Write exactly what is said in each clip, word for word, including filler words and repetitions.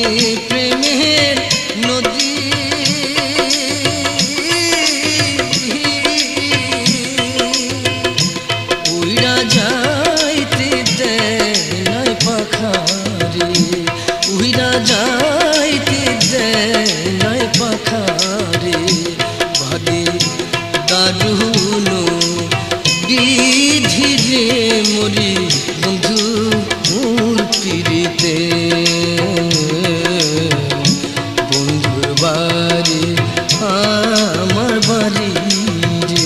প্রেমের নদী উইরা যাইতে দেয় নাই পাখারে উইরা যাইতে দেয় নাই পাখারে ভাগে দারুণ বিধি রে মরি বন্ধু মোর পিড়িতে বন্ধুর বাড়ি আমার বাড়ি রে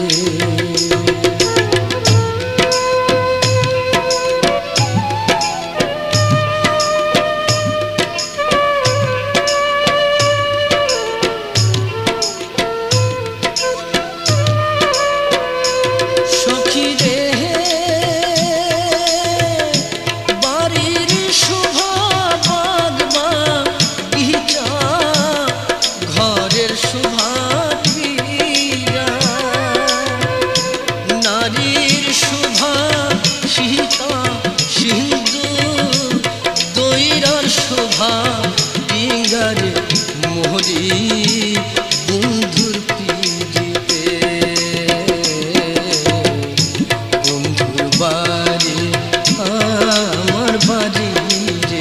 শোভা ডিঙ্গারে মোহরি বন্ধুর পিড়িতে বন্ধুর বাড়ি আমার বাড়ি রে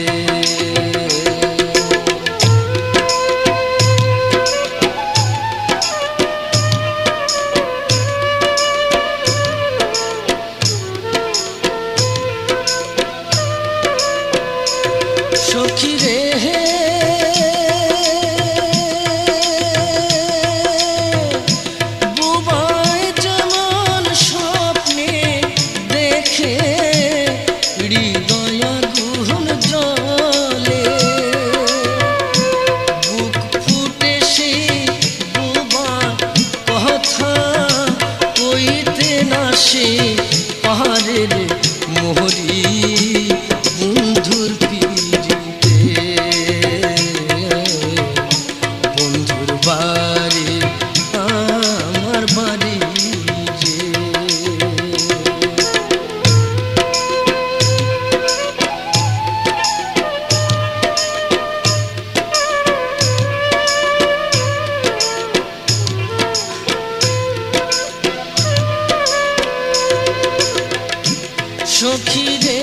সখী রে বুবাই যেমন স্বপ্নে দেখে হৃদয় আগুন জ্বলে বুক ফুটে সে বুবা কথা কইতে না সে পাহাড়ের মোহরি বন্ধুর বন্ধুর বাড়ি আমার বাড়ি রে সখী রে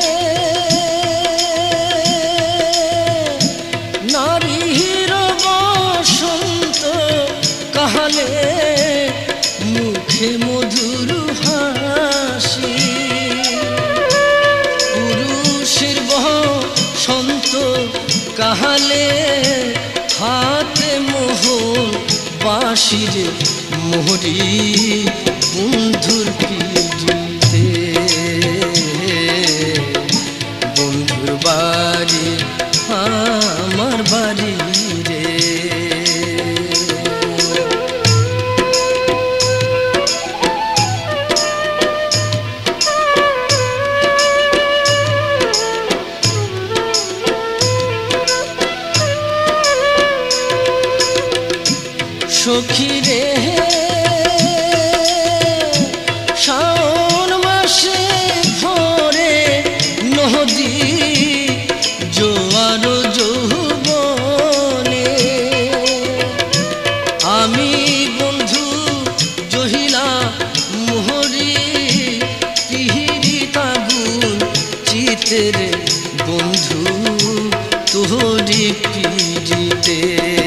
নারীর বসন্ত কাহালে মুখে মধুর হাসি পুরুষের বসন্ত কাহালে হাতে মোহন বাঁশির মোহরি বন্ধুর পিড়িতে বন্ধুর বাড়ি আমার বাড়ি রে সখী রে শাওন মাসে ভরে নদী জোয়ার যৌবনে আমি বন্ধু জহিলা মোহরি পিহিরিতা গুণ চিতের বন্ধু তোহরি পিড়িতে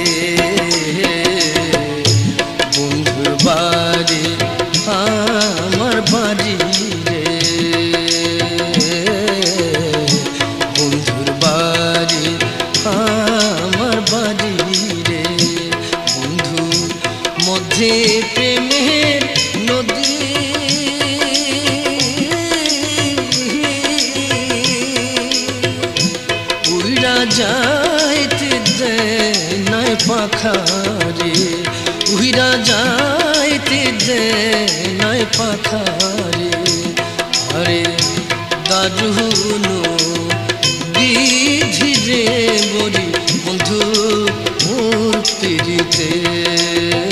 বন্ধুর বাড়ি আমার বাড়ি রে বন্ধুর বাড়ি আমার বাড়ি রে বন্ধু মধ্যে প্রেমের নদী উইরা যাইতে দেয় নাই পাখারে উইরা যাইতে দেয় নাই পাখারে আরে দারুণ বিধি রে বলি বন্ধু মোর পিড়িতে